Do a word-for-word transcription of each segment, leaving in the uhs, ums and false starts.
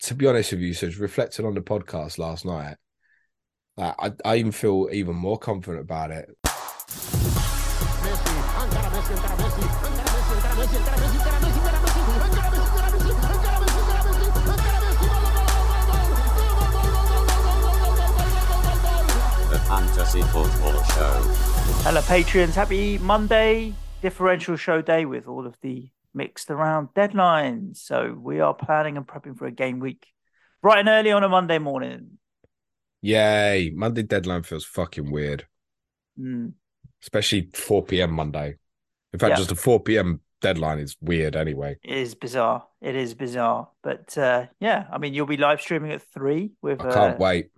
to be honest with you, so reflecting on the podcast last night, like, I, I even feel even more confident about it. The Fantasy Football Show. Hello, Patreons. Happy Monday, differential show day with all of the mixed around deadlines. So we are planning and prepping for a game week bright and early on a Monday morning. Yay. Monday deadline feels fucking weird. Mm. Especially four p.m. Monday. In fact, Yeah. just a four p.m. deadline is weird anyway. It is bizarre. It is bizarre. But uh, yeah, I mean, you'll be live streaming at three with. I can't uh... wait.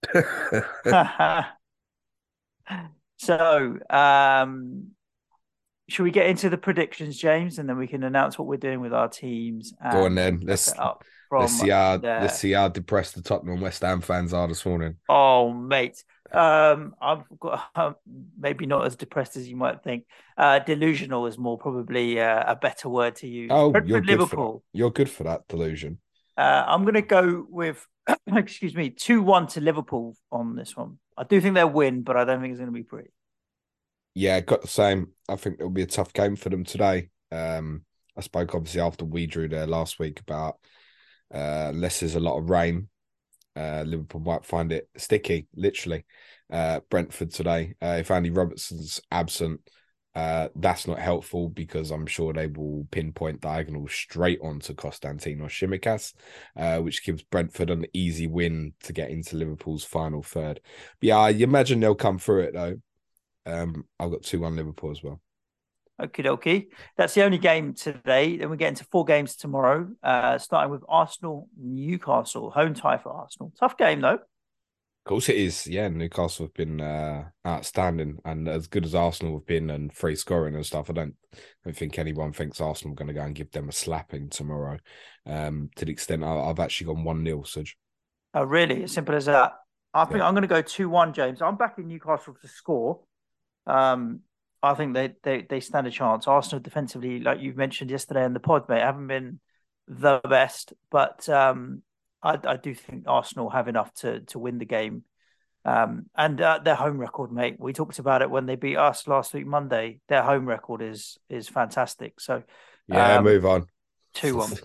So, um, should we get into the predictions, James, and then we can announce what we're doing with our teams? And Go on then. Let's up from let's see how there. let's see how depressed the Tottenham and West Ham fans are this morning. Oh, mate. Um, I've got um, maybe not as depressed as you might think. Uh, delusional is more probably uh, a better word to use. Oh, Brentford, you're good Liverpool. for that. You're good for that delusion. Uh, I'm going to go with, excuse me, two one to Liverpool on this one. I do think they'll win, but I don't think it's going to be pretty. Yeah, got the same. I think it'll be a tough game for them today. Um, I spoke obviously after we drew there last week about uh, unless there's a lot of rain, uh, Liverpool might find it sticky, literally. Uh, Brentford today. Uh, if Andy Robertson's absent, uh, that's not helpful because I'm sure they will pinpoint diagonal straight onto Konstantinos Tsimikas, uh, which gives Brentford an easy win to get into Liverpool's final third. But yeah, I imagine they'll come through it though. Um, I've got two one Liverpool as well. Okie dokie. That's the only game today. Then we get into four games tomorrow, uh, starting with Arsenal, Newcastle, home tie for Arsenal. Tough game though. Of course it is. Yeah, Newcastle have been uh, outstanding, and as good as Arsenal have been and free scoring and stuff, I don't, I don't think anyone thinks Arsenal are going to go and give them a slapping tomorrow. Um, to the extent I, I've actually gone one nil, Suj. Oh, really? As simple as that. I think Yeah. I'm going to go two one, James. I'm backing Newcastle to score. Um, I think they, they they stand a chance. Arsenal defensively, like you mentioned yesterday in the pod, mate, haven't been the best, but um, I, I do think Arsenal have enough to to win the game. Um, and uh, their home record, mate, we talked about it when they beat us last week Monday. Their home record is is fantastic. So Yeah, um, move on. two one.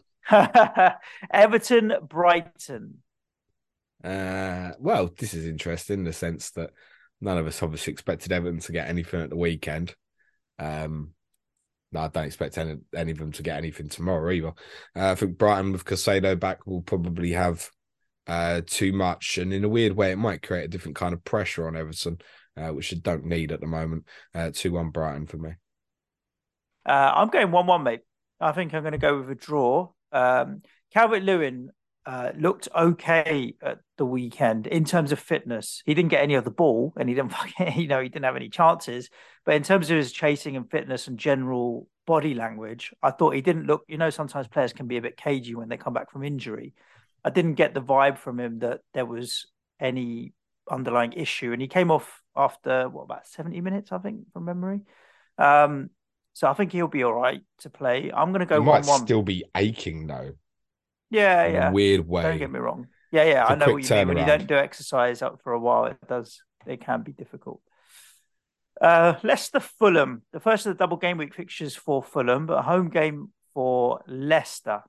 Everton, Brighton. Uh, well, this is interesting in the sense that none of us obviously expected Everton to get anything at the weekend. Um, no, I don't expect any, any of them to get anything tomorrow either. Uh, I think Brighton with Caicedo back will probably have uh, too much, and in a weird way, it might create a different kind of pressure on Everton, uh, which they don't need at the moment. Uh, two one Brighton for me. Uh, I'm going one one, mate. I think I'm going to go with a draw. Um, Calvert-Lewin uh, looked okay at the weekend in terms of fitness. He didn't get any of the ball, and he didn't, you know, he didn't have any chances. But in terms of his chasing and fitness and general body language, I thought he didn't look. You know, sometimes players can be a bit cagey when they come back from injury. I didn't get the vibe from him that there was any underlying issue, and he came off after what about seventy minutes, I think, from memory. Um, so I think he'll be all right to play. I'm going to He go might one one. still be aching though, Yeah, in a yeah. weird way. Don't get me wrong. Yeah, yeah. It's I a know quick what you mean. When you turnaround. don't do exercise up for a while, it does. It can be difficult. Uh, Leicester, Fulham. The first of the double game week fixtures for Fulham, but a home game for Leicester.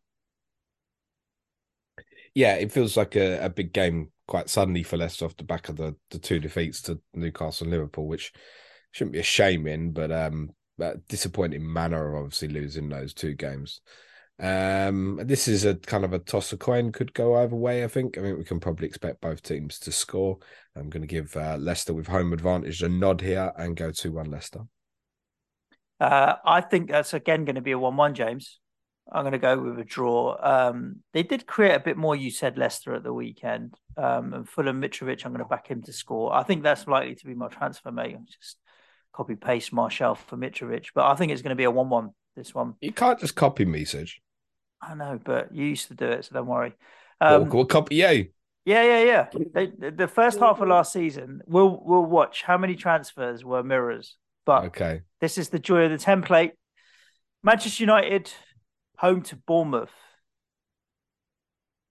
Yeah, it feels like a, a big game quite suddenly for Leicester off the back of the, the two defeats to Newcastle and Liverpool, which shouldn't be a shame in, but um, but disappointing manner of obviously losing those two games. Um, this is a kind of a toss of coin, could go either way. I think. I think we can probably expect both teams to score. I'm going to give uh, Leicester with home advantage a nod here and go two one Leicester. Uh, I think that's again going to be a one one, James. I'm going to go with a draw. Um, they did create a bit more, you said, Leicester at the weekend. Um, and Fulham, Mitrovic, I'm going to back him to score. I think that's likely to be my transfer, mate. I'm just copy paste Martial for Mitrovic. But I think it's going to be a one one, this one. You can't just copy me, Serge. I know, but you used to do it, so don't worry. Um, Um, what, what copy you? Yeah, yeah, yeah. They, the first half of last season, we'll we'll watch how many transfers were mirrors. But Okay. this is the joy of the template. Manchester United, home to Bournemouth.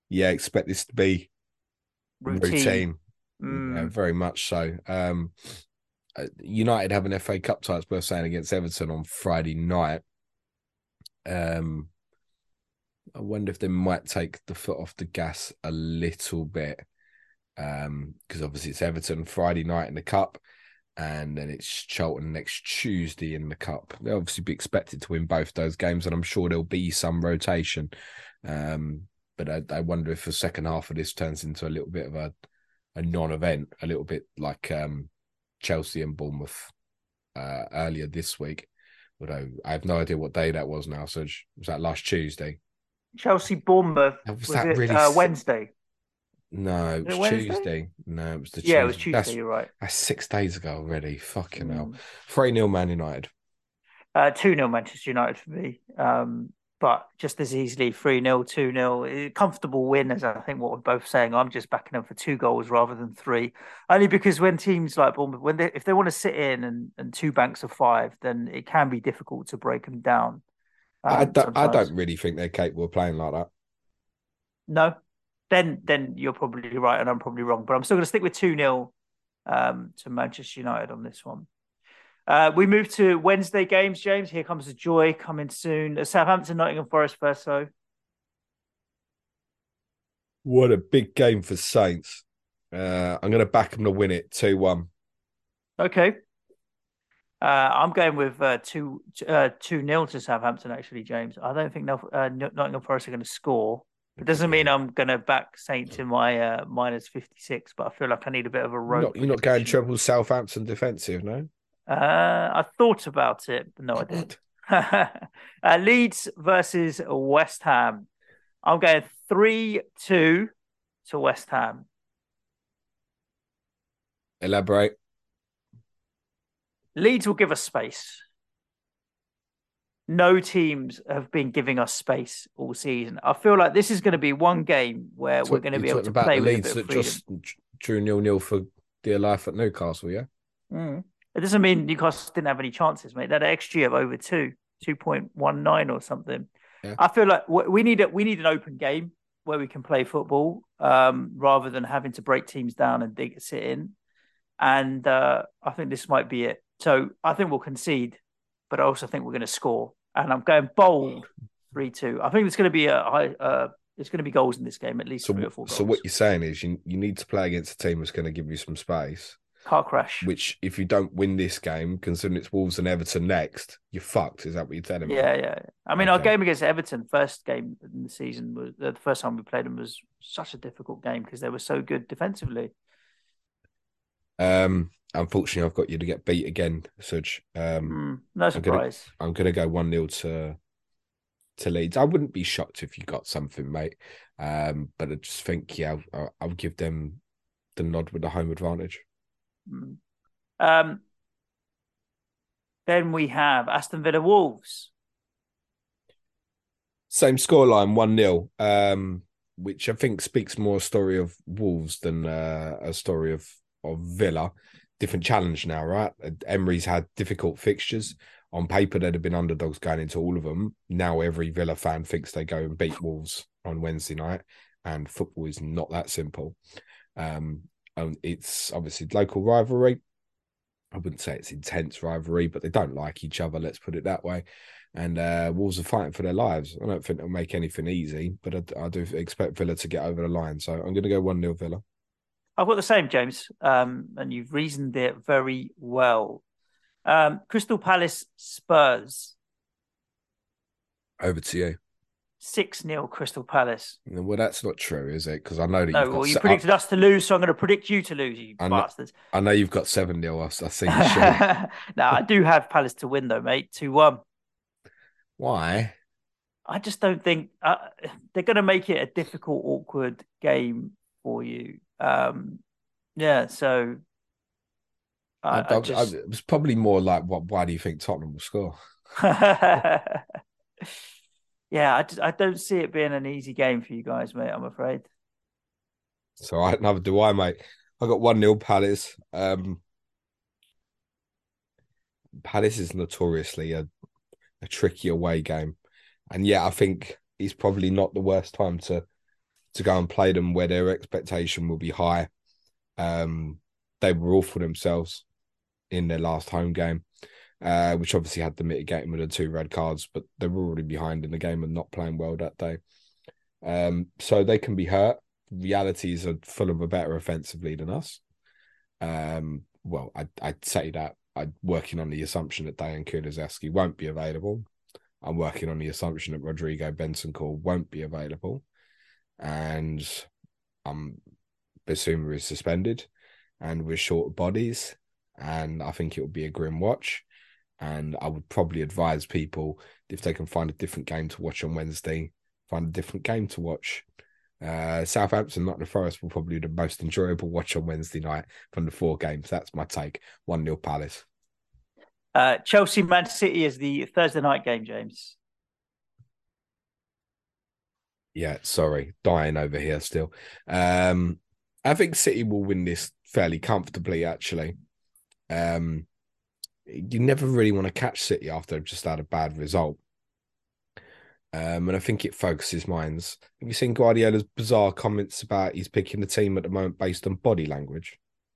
yeah, expect this to be Routine. routine. Yeah, Mm. very much so. Um, uh, United have an F A Cup tie, it's worth saying, against Everton on Friday night. Um, I wonder if they might take the foot off the gas a little bit. Um, because obviously it's Everton Friday night in the cup, and then it's Charlton next Tuesday in the cup. They'll obviously be expected to win both those games, and I'm sure there'll be some rotation. Um, but I, I wonder if the second half of this turns into a little bit of a, a non-event, a little bit like um, Chelsea and Bournemouth uh, earlier this week. Although I have no idea what day that was now. So was that last Tuesday? Chelsea Bournemouth, Was was that it really? uh, Wednesday? No, it Was it was Wednesday? Tuesday. No, it was the Yeah, it was Tuesday. Tuesday. That's You're right. that's six days ago already. Fucking hell. Mm. three nil Man United. Uh, two nil Manchester United for me. Um, but just as easily three nil, two nil. Comfortable win, as I think what we're both saying. I'm just backing them for two goals rather than three. Only because when teams like Bournemouth, when they if they want to sit in and, and two banks of five, then it can be difficult to break them down. I Um, don't, I sometimes. don't really think they're capable of playing like that. No, then then you're probably right and I'm probably wrong. But I'm still going to stick with two nil um, to Manchester United on this one. Uh, we move to Wednesday games, James. Here comes the joy coming soon. Uh, Southampton, Nottingham Forest first, so. What a big game for Saints. Uh, I'm going to back them to win it two one. Okay. Uh, I'm going with uh, two uh, two nil to Southampton. Actually, James. I don't think no, uh, Nottingham Forest are going to score. It doesn't mean I'm going to back Saints in my uh, minus fifty-six, but I feel like I need a bit of a You're rogue not, you're not going prediction. treble Southampton defensive, no? Uh, I thought about it, but no, I didn't. uh, Leeds versus West Ham. I'm going three two to West Ham. Elaborate. Leeds will give us space. No teams have been giving us space all season. I feel like this is going to be one game where So we're going to you're be able talking to about play the with a Leeds bit of that freedom. just drew nil nil for dear life at Newcastle, yeah? Mm. It doesn't mean Newcastle didn't have any chances, mate. They had an X G of over two, two point one nine or something. Yeah. I feel like we need a, we need an open game where we can play football um, rather than having to break teams down and dig sit in. And uh, I think this might be it. So I think we'll concede, but I also think we're going to score. And I'm going bold three two. I think it's going to be a high. Uh, there's going to be goals in this game, at least So, three or four goals. so what you're saying is you, you need to play against a team that's going to give you some space. Car crash. Which, if you don't win this game, considering it's Wolves and Everton next, you're fucked. Is that what you're telling me? Yeah, yeah. I mean, Okay. our game against Everton, first game in the season, was the first time we played them was such a difficult game because they were so good defensively. Um, unfortunately, I've got you to get beat again, Suj. Um, mm, no surprise. I'm going to go one nil to to Leeds. I wouldn't be shocked if you got something, mate. Um, but I just think, yeah, I'll, I'll give them the nod with the home advantage. Mm. Um, then we have Aston Villa Wolves. Same scoreline, one nil, um, which I think speaks more a story of Wolves than uh, a story of, of Villa. Different challenge now, right? Emery's had difficult fixtures. On paper, they'd have been underdogs going into all of them. Now every Villa fan thinks they go and beat Wolves on Wednesday night, and football is not that simple. Um, and it's obviously local rivalry. I wouldn't say it's intense rivalry, but they don't like each other, let's put it that way. And uh, Wolves are fighting for their lives. I don't think they'll make anything easy, but I, I do expect Villa to get over the line. So I'm going to go one nil Villa. I've got the same, James, um, and you've reasoned it very well. Um, Crystal Palace Spurs. Over to you. six nil Crystal Palace. Well, that's not true, is it? Because I know that no, you've got... well, you se- predicted I, us to lose, so I'm going to predict you to lose, you I know, bastards. I know you've got seven nil. I've, I've seen the show. Now, I do have Palace to win, though, mate. two one. Why? I just don't think... Uh, they're going to make it a difficult, awkward game for you. Um, yeah, so... I, I, I just... I, it was probably more like, what? Why do you think Tottenham will score? yeah, I, just, I don't see it being an easy game for you guys, mate, I'm afraid. So I neither do I, mate. I got one nil Palace. Um, Palace is notoriously a, a tricky away game. And yeah, I think it's probably not the worst time to to go and play them where their expectation will be high. Um, they were all for themselves in their last home game, uh, which obviously had the mitigating with the two red cards, but they were already behind in the game and not playing well that day. Um, so they can be hurt. Realities are Fulham are better offensively than us. Um, well, I'd, I'd say that. I'm working on the assumption that Dejan Kulusevski won't be available. I'm working on the assumption that Rodrigo Bentancur won't be available. And um, Bissouma is suspended. And we're short of bodies. And I think it will be a grim watch. And I would probably advise people, if they can find a different game to watch on Wednesday, find a different game to watch. Uh, Southampton, Nottingham Forest will probably be the most enjoyable watch on Wednesday night from the four games. That's my take. one nil Palace. Uh, Chelsea, Man City is the Thursday night game, James. Yeah, sorry. Dying over here still. Um, I think City will win this fairly comfortably, actually. Um, you never really want to catch City after they've just had a bad result. Um, and I think it focuses minds. Have you seen Guardiola's bizarre comments about he's picking the team at the moment based on body language?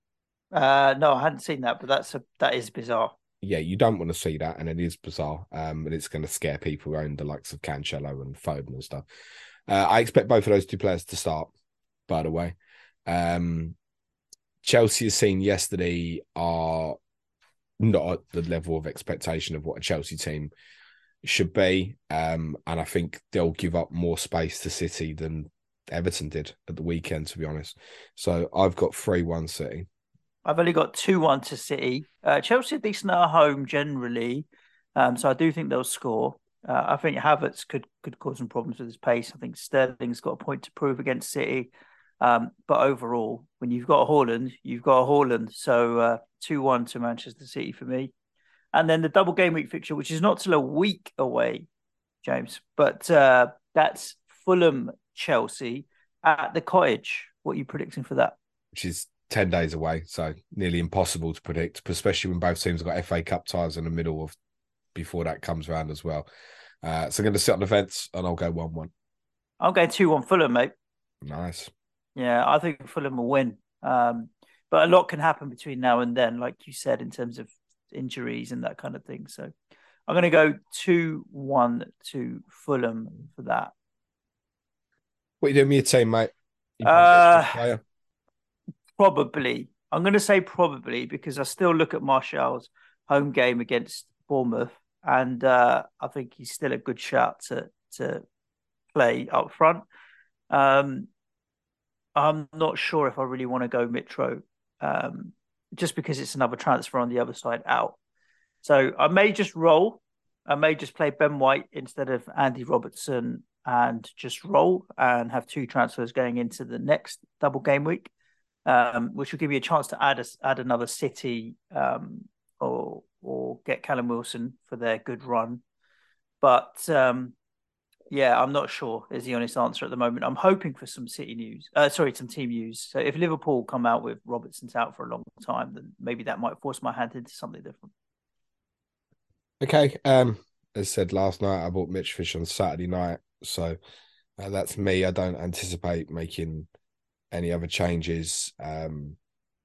Uh, no, I hadn't seen that, but that's a, that is bizarre. Yeah, you don't want to see that, and it is bizarre. Um, and it's going to scare people who own the likes of Cancelo and Foden and stuff. Uh, I expect both of those two players to start, by the way. Um, Chelsea has seen yesterday are not at the level of expectation of what a Chelsea team should be. Um, and I think they'll give up more space to City than Everton did at the weekend, to be honest. So I've got three one City. I've only got two one to City. Uh, Chelsea are decent at home generally. Um, so I do think they'll score. Uh, I think Havertz could could cause some problems with his pace. I think Sterling's got a point to prove against City. Um, but overall, when you've got a Haaland, you've got a Haaland. So uh, two one to Manchester City for me. And then the double game week fixture, which is not till a week away, James. But uh, that's Fulham, Chelsea at the Cottage. What are you predicting for that? Which is ten days away, so nearly impossible to predict, especially when both teams have got F A Cup ties in the middle of before that comes around as well. Uh, so I'm going to sit on the fence and I'll go one one. I'm going two one Fulham, mate. Nice. Yeah, I think Fulham will win. Um, but a lot can happen between now and then, like you said, in terms of injuries and that kind of thing. So I'm going to go two one to Fulham for that. What are you doing with your team, mate? You uh, probably. I'm going to say probably because I still look at Martial's home game against Bournemouth, and uh, I think he's still a good shot to to play up front. Um, I'm not sure if I really want to go Mitro, um, just because it's another transfer on the other side out. So I may just roll. I may just play Ben White instead of Andy Robertson and just roll and have two transfers going into the next double game week, um, which will give you a chance to add a, add another City um, or or get Callum Wilson for their good run. But um, yeah, I'm not sure is the honest answer at the moment. I'm hoping for some City news. Uh, sorry, some team news. So if Liverpool come out with Robertson's out for a long time, then maybe that might force my hand into something different. Okay. Um, as I said last night, I bought Mitch Fish on Saturday night. So uh, that's me. I don't anticipate making any other changes. Um,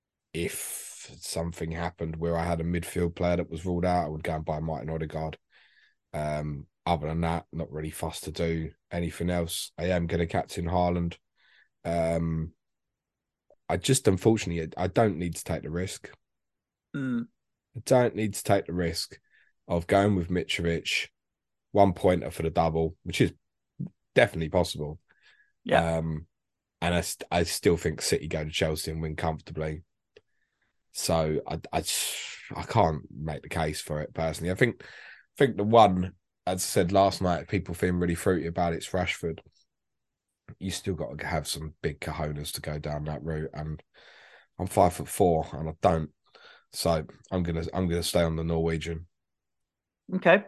if something happened where I had a midfield player that was ruled out, I would go and buy Martin Odegaard. Um, other than that, not really fussed to do anything else. I am going to captain Haaland. Um, I just, unfortunately, I don't need to take the risk. Mm. I don't need to take the risk of going with Mitrovic, one pointer for the double, which is definitely possible. Yeah. Um, and I, I still think City go to Chelsea and win comfortably. So I, I, I can't make the case for it personally. I think, I think the one, as I said last night, people feeling really fruity about it's Rashford. You still got to have some big cojones to go down that route, and I'm five foot four, and I don't. So I'm gonna, I'm gonna stay on the Norwegian. Okay.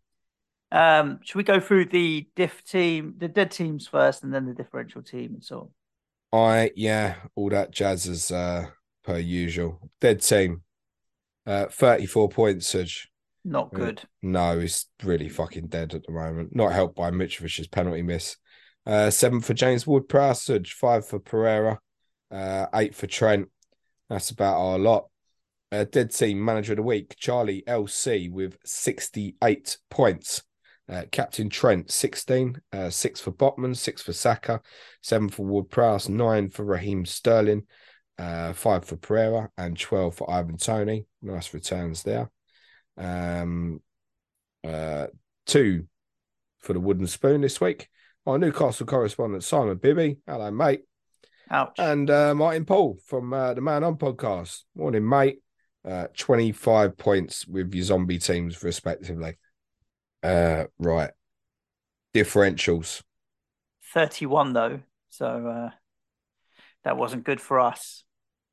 Um, should we go through the diff team, the dead teams first, and then the differential team and so on? I yeah, all that jazz as uh, per usual. Dead team, uh, thirty-four points. Such not good. No, it's really fucking dead at the moment. Not helped by Mitrovic's penalty miss. Uh, seven for James Ward-Prowse, five for Pereira, uh, eight for Trent. That's about our lot. Uh, dead team manager of the week, Charlie L C with sixty-eight points. Uh, Captain Trent, sixteen, uh, six for Botman, six for Saka, seven for Ward-Prowse, nine for Raheem Sterling, uh, five for Pereira, and twelve for Ivan Toney. Nice returns there. Um, uh, two for the wooden spoon this week. Our Newcastle correspondent, Simon Bibby. Hello, mate. Ouch. And uh, Martin Paul from uh, the Man On podcast. Morning, mate. Uh, twenty-five points with your zombie teams, respectively. Uh, right. Differentials. thirty-one, though. So uh, that wasn't good for us.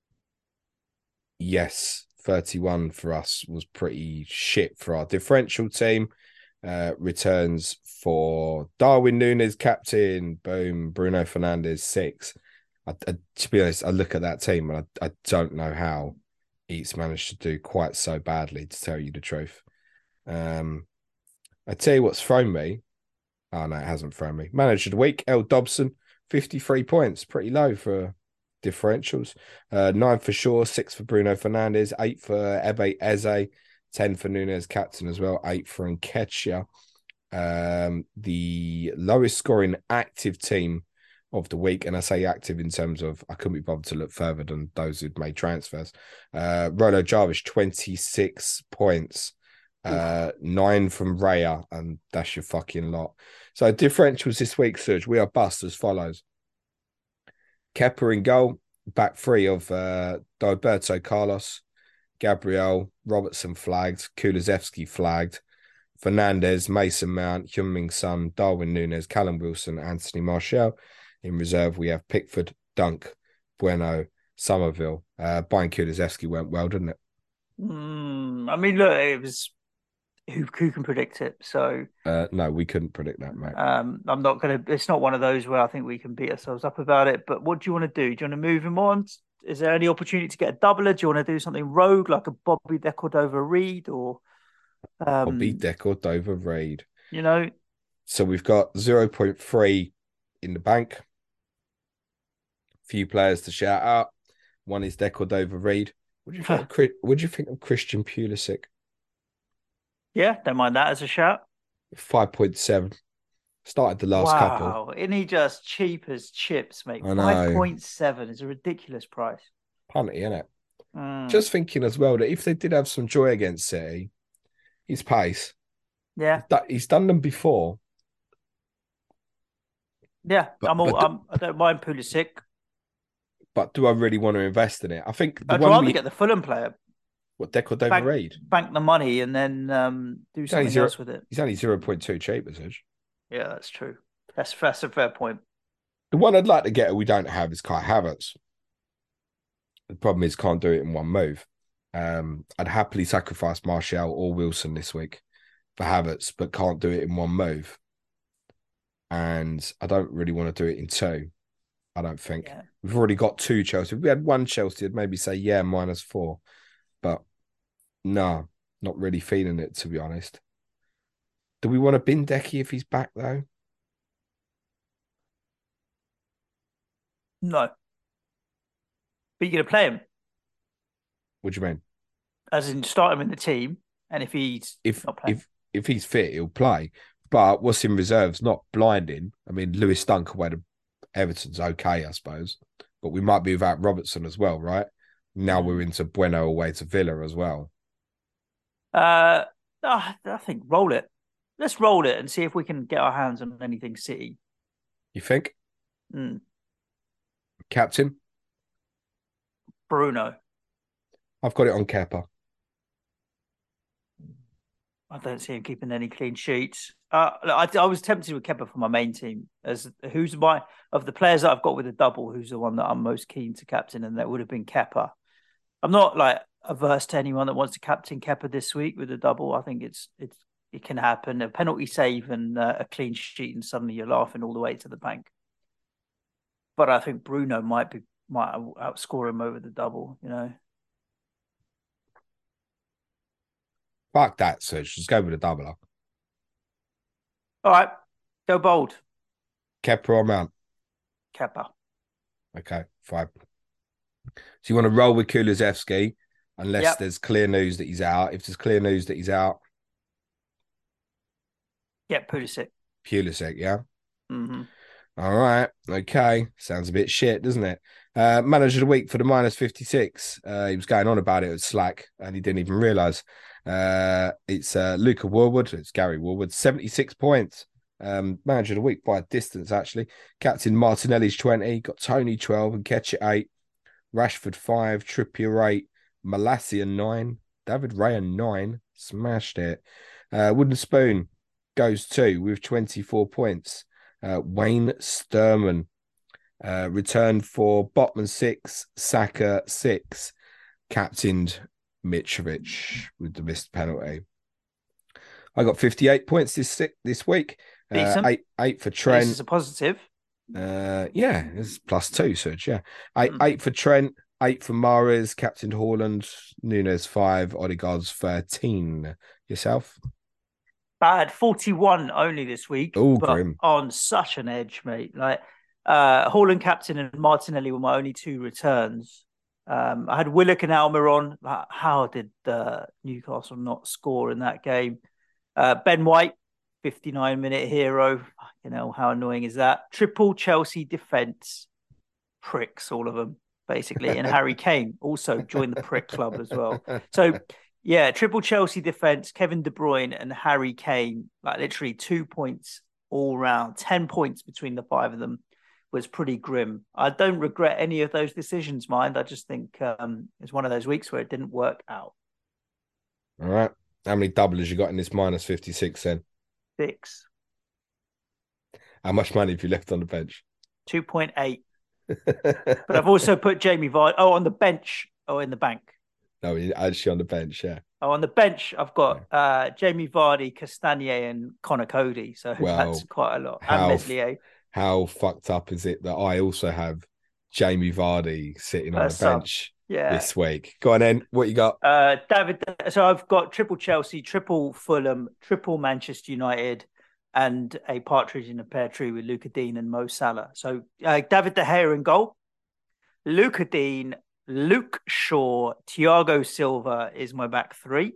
Yes, thirty-one for us was pretty shit for our differential team. Uh, returns for Darwin Núñez, captain. Boom. Bruno Fernandes, six. I, I, to be honest, I look at that team and I, I don't know how he's managed to do quite so badly, to tell you the truth. Um, I tell you what's thrown me. Oh, no, it hasn't thrown me. Manager of the week, El Dobson, fifty-three points. Pretty low for differentials. Uh, nine for Shaw, six for Bruno Fernandes, eight for Ebe Eze, ten for Núñez, captain as well, eight for Nketiah. Um, the lowest scoring active team of the week, and I say active in terms of I couldn't be bothered to look further than those who'd made transfers. Uh, Rolo Jarvis, twenty-six points, uh, nine from Raya, and that's your fucking lot. So differentials this week, Serge, we are bust as follows. Kepa in goal, back three of uh, Roberto Carlos, Gabriel, Robertson flagged, Kulusevski flagged, Fernandes, Mason Mount, Heung-min Son, Darwin Núñez, Callum Wilson, Anthony Martial. In reserve, we have Pickford, Dunk, Bueno, Somerville. Uh, buying Kulusevski went well, didn't it? Mm, I mean, look, it was who who can predict it? So uh, no, we couldn't predict that, mate. Um, I'm not gonna. It's not one of those where I think we can beat ourselves up about it. But what do you want to do? Do you want to move him on? Is there any opportunity to get a doubler? Do you want to do something rogue like a Bobby Decordova-Reid or um, Bobby Decordova-Reid? You know, so we've got zero point three in the bank. Few players to shout out. One is Decordova-Reid. What do you think? of, what do you think of Christian Pulisic? Yeah, don't mind that as a shout. five point seven. Started the last wow. couple. Wow, isn't he just cheap as chips, mate? five point seven is a ridiculous price. Punty, isn't it? Mm. Just thinking as well that if they did have some joy against City, his pace. Yeah. He's done them before. Yeah, but, I'm all, but I'm, I don't mind Pulisic. But do I really want to invest in it? I think the I'd one rather we... get the Fulham player. What, Decordova-Reid? Bank, bank the money and then um, do something zero, else with it. He's only zero point two cheap, is it? Yeah, that's true. That's, that's a fair point. The one I'd like to get we don't have is Kai Havertz. The problem is can't do it in one move. Um, I'd happily sacrifice Martial or Wilson this week for Havertz, but can't do it in one move. And I don't really want to do it in two. I don't think. Yeah. We've already got two Chelsea. If we had one Chelsea, I'd maybe say, yeah, minus four. But no, not really feeling it, to be honest. Do we want to bin Decky if he's back, though? No. But you're going to play him? What do you mean? As in start him in the team, and if he's if, not playing. If, if he's fit, he'll play. But what's in reserve's not blinding. I mean, Lewis Dunk away to Everton's okay, I suppose. But we might be without Robertson as well, right? Now mm. we're into Bueno away to Villa as well. Uh, I think roll it. Let's roll it and see if we can get our hands on anything City. You think? Mm. Captain? Bruno. I've got it on Kepa. I don't see him keeping any clean sheets. Uh, I, I was tempted with Kepa for my main team. As who's my of the players that I've got with a double, who's the one that I'm most keen to captain, and that would have been Kepa. I'm not like averse to anyone that wants to captain Kepa this week with a double. I think it's it's it can happen. A penalty save and uh, a clean sheet, and suddenly you're laughing all the way to the bank. But I think Bruno might be might outscore him over the double. You know. Fuck that, Serge. Just go with a doubler. All right. Go bold. Kepa or Mount? Kepa. Okay, fine. So you want to roll with Kulusevski unless Yep. there's clear news that he's out. If there's clear news that he's out, Get Pulisic. Pulisic, yeah? Mm-hmm. All right. Okay. Sounds a bit shit, doesn't it? Uh, manager of the week for the minus fifty-six. Uh, he was going on about it at Slack and he didn't even realise. Uh, it's uh, Luca Woolwood. It's Gary Woolwood. seventy-six points. Um, manager of the week by a distance, actually. Captain Martinelli's twenty. Got Tony twelve and Ketch at eight. Rashford five. Trippier eight. Malacia nine. David Raya nine. Smashed it. Uh, Wooden Spoon goes two with twenty-four points. Uh, Wayne Sturman uh, returned for Botman six, Saka six, captained Mitrovic with the missed penalty. I got fifty-eight points this this week. Uh, eight eight for Trent. This is a positive. Uh, yeah, it's plus two, Serge. Yeah, eight mm. eight for Trent, eight for Mahrez, captained Haaland, Nunes five, Odegaard's thirteen. Yourself? Bad forty-one only this week. Oh, but grim. On such an edge, mate. Like uh Haaland captain and Martinelli were my only two returns. Um, I had Willock and Almiron. Like, how did uh, Newcastle not score in that game? Uh, Ben White, fifty-nine minute hero. You know, how annoying is that? Triple Chelsea defense. Pricks, all of them, basically. And Harry Kane also joined the prick club as well. So yeah, triple Chelsea defense, Kevin De Bruyne and Harry Kane, like literally two points all round, ten points between the five of them was pretty grim. I don't regret any of those decisions, mind. I just think um, it's one of those weeks where it didn't work out. All right. How many doublers you got in this minus fifty-six then? Six. How much money have you left on the bench? two point eight. But I've also put Jamie Vardy, oh, on the bench or in the bank. No, actually on the bench, yeah. Oh, on the bench, I've got yeah. uh, Jamie Vardy, Castagne, and Connor Cody. So well, that's quite a lot. How, and Meslier. How fucked up is it that I also have Jamie Vardy sitting on the bench yeah. this week? Go on then. What you got? Uh, David. So I've got triple Chelsea, triple Fulham, triple Manchester United, and a partridge in a pear tree with Luca Dean and Mo Salah. So uh, David De Gea in goal. Luca Dean, Luke Shaw, Thiago Silva is my back three.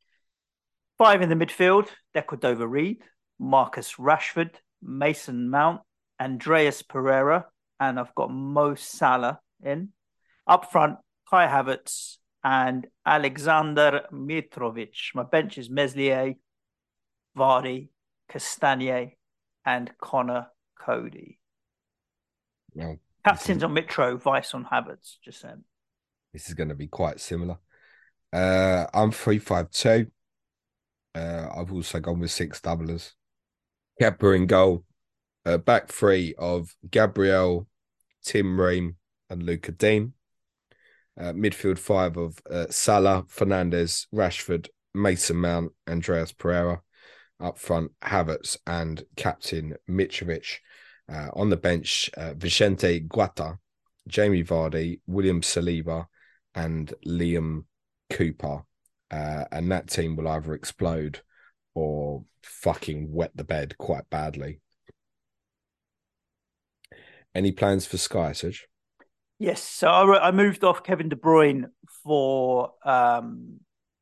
Five in the midfield, Decordova-Reid, Marcus Rashford, Mason Mount, Andreas Pereira, and I've got Mo Salah in. Up front, Kai Havertz and Alexander Mitrovic. My bench is Meslier, Vardy, Castagne, and Connor Cody. Well, Captains on Mitro, Vice on Havertz, just saying. This is going to be quite similar. Uh, I'm three five two. Uh, I've also gone with six doublers. Kepa in goal. Uh, back three of Gabriel, Tim Ream, and Luca Dean. Uh, midfield five of uh, Salah, Fernandes, Rashford, Mason Mount, Andreas Pereira. Up front, Havertz and captain Mitrovic. Uh, on the bench, uh, Vicente Guaita, Jamie Vardy, William Saliba, and Liam Cooper. Uh, and that team will either explode or fucking wet the bed quite badly. Any plans for Sky, Serge? Yes. So I, I moved off Kevin De Bruyne for um,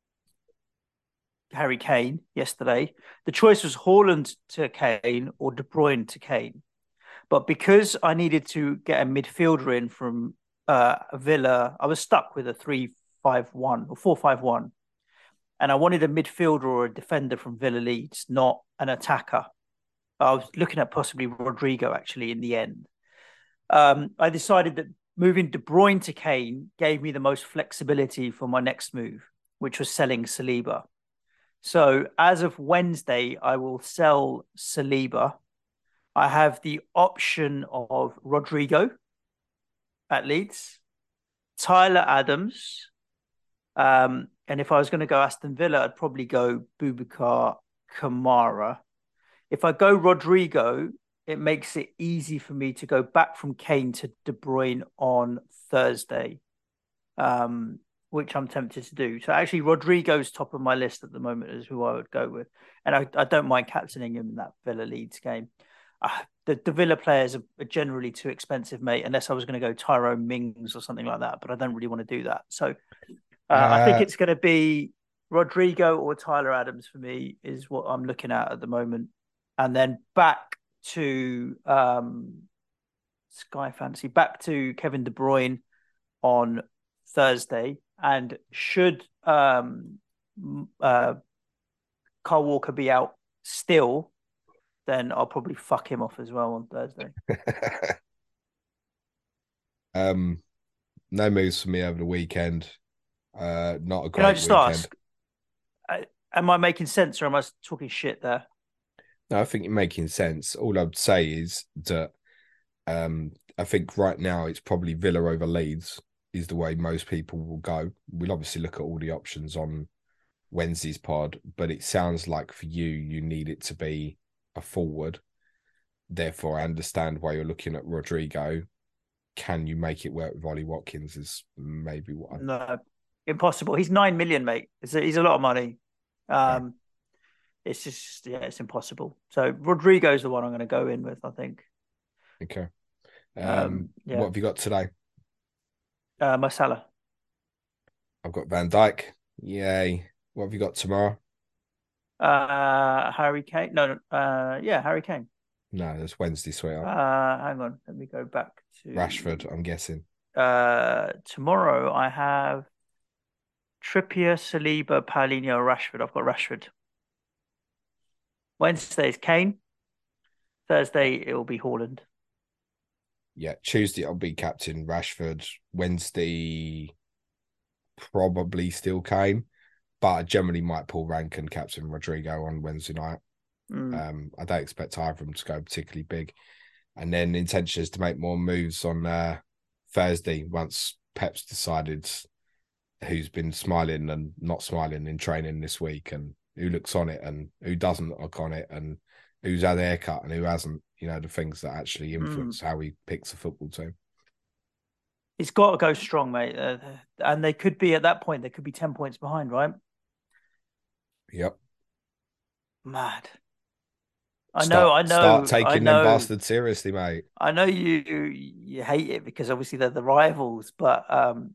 Harry Kane yesterday. The choice was Haaland to Kane or De Bruyne to Kane. But because I needed to get a midfielder in from uh, Villa, I was stuck with a three five one or four five one. And I wanted a midfielder or a defender from Villa Leeds, not an attacker. I was looking at possibly Rodrigo, actually, in the end. Um, I decided that moving De Bruyne to Kane gave me the most flexibility for my next move, which was selling Saliba. So as of Wednesday, I will sell Saliba. I have the option of Rodrigo at Leeds, Tyler Adams, um, and if I was going to go Aston Villa, I'd probably go Boubacar Kamara. If I go Rodrigo, it makes it easy for me to go back from Kane to De Bruyne on Thursday, um, which I'm tempted to do. So actually, Rodrigo's top of my list at the moment is who I would go with. And I, I don't mind captaining him in that Villa Leeds game. uh, the, the Villa players are, are generally too expensive, mate, unless I was going to go Tyrone Mings or something like that, but I don't really want to do that. So uh, uh, I think it's going to be Rodrigo or Tyler Adams for me is what I'm looking at at the moment. And then back to um, Sky Fantasy, back to Kevin De Bruyne on Thursday. And should um, uh, Kyle Walker be out still, then I'll probably fuck him off as well on Thursday. um, no moves for me over the weekend. Uh, not a great Can I just weekend. ask, uh, am I making sense or am I talking shit there? No, I think you're making sense. All I'd say is that um, I think right now it's probably Villa over Leeds is the way most people will go. We'll obviously look at all the options on Wednesday's pod, but it sounds like for you, you need it to be a forward. Therefore, I understand why you're looking at Rodrigo. Can you make it work with Ollie Watkins is maybe what I'm... No, impossible. He's nine million, mate. It's a, he's a lot of money. Um, okay. It's just, yeah, it's impossible. So Rodrigo's the one I'm going to go in with, I think. Okay. Um, um yeah. What have you got today? Uh, Marcelo. I've got Van Dijk. Yay. What have you got tomorrow? Uh, Harry Kane. No, no uh, yeah, Harry Kane. No, it's Wednesday, sweetheart. Uh, hang on. Let me go back to... Rashford, I'm guessing. Uh, tomorrow I have Trippier, Saliba, Paulinho, Rashford. I've got Rashford. Wednesday is Kane. Thursday, it will be Haaland. Yeah, Tuesday I'll be captain Rashford. Wednesday, probably still Kane, but I generally might pull rank and captain Rodrigo on Wednesday night. Mm. Um, I don't expect either of them to go particularly big. And then intention is to make more moves on uh, Thursday once Pep's decided who's been smiling and not smiling in training this week and who looks on it and who doesn't look on it and who's had a haircut and who hasn't, you know, the things that actually influence mm. how he picks a football team. It's got to go strong, mate. Uh, and they could be, at that point, they could be ten points behind, right? Yep. Mad. I start, know, I know. Start taking I know, them bastards seriously, mate. I know you you hate it because obviously they're the rivals, but um,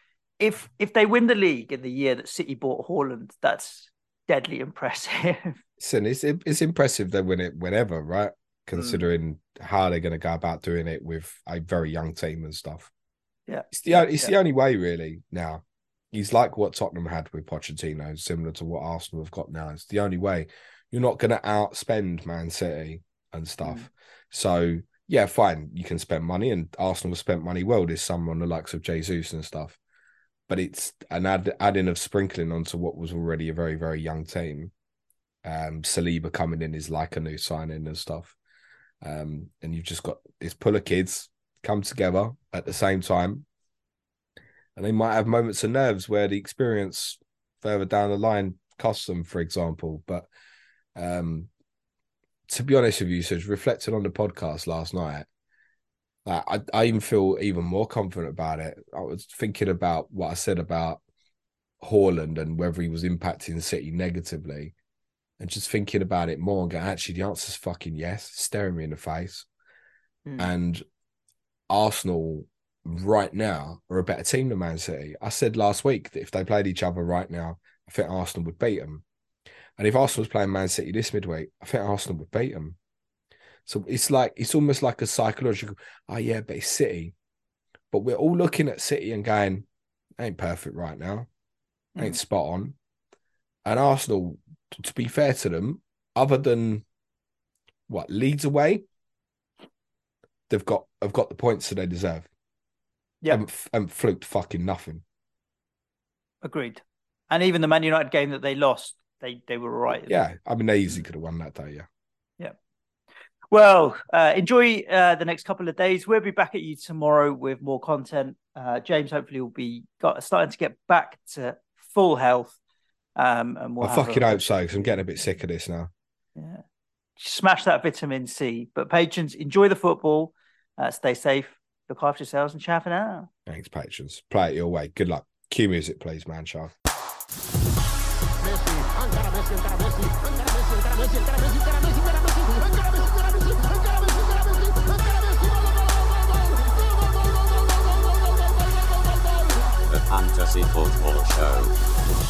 if if they win the league in the year that City bought Haaland, that's deadly impressive. Listen, it's it's impressive they win it whenever, right? Considering mm. how they're going to go about doing it with a very young team and stuff. Yeah, it's the it's yeah. the only way really now. He's like what Tottenham had with Pochettino, similar to what Arsenal have got now. It's the only way. You're not going to outspend Man City and stuff. Mm. So, yeah, fine. You can spend money, and Arsenal have spent money well this summer on the likes of Jesus and stuff. But it's an add, add-in of sprinkling onto what was already a very, very young team. Um, Saliba coming in is like a new signing and stuff. Um, and you've just got this pull of kids come together at the same time. And they might have moments of nerves where the experience further down the line costs them, for example. But Um, to be honest with you, so reflecting on the podcast last night, like, I, I even feel even more confident about it. I was thinking about what I said about Haaland and whether he was impacting City negatively, and just thinking about it more and going, actually, the answer's fucking yes, staring me in the face. Mm. And Arsenal right now are a better team than Man City. I said last week that if they played each other right now, I think Arsenal would beat them. And if Arsenal was playing Man City this midweek, I think Arsenal would beat them. So it's like it's almost like a psychological, oh yeah, but it's City. But we're all looking at City and going, ain't perfect right now. Ain't mm. spot on. And Arsenal, to be fair to them, other than what, Leeds away, they've got have got the points that they deserve. Yeah. And, and fluked fucking nothing. Agreed. And even the Man United game that they lost, They they were right. Yeah, I mean, they easily could have won that day, yeah. Yeah. Well, uh, enjoy uh, the next couple of days. We'll be back at you tomorrow with more content. Uh, James hopefully will be got starting to get back to full health. Um, and we'll I fucking a, hope so, because I'm getting a bit sick of this now. Yeah. Smash that vitamin C. But patrons, enjoy the football. Uh, stay safe. Look after yourselves and ciao for now. Thanks, patrons. Play it your way. Good luck. Cue music, please, man, Shav. Messi, encara Messi, encara Messi, encara Messi, encara Messi, encara Messi, encara Messi, encara Messi, encara Messi, encara Messi, encara Messi, encara Messi, Fantasy Football Show.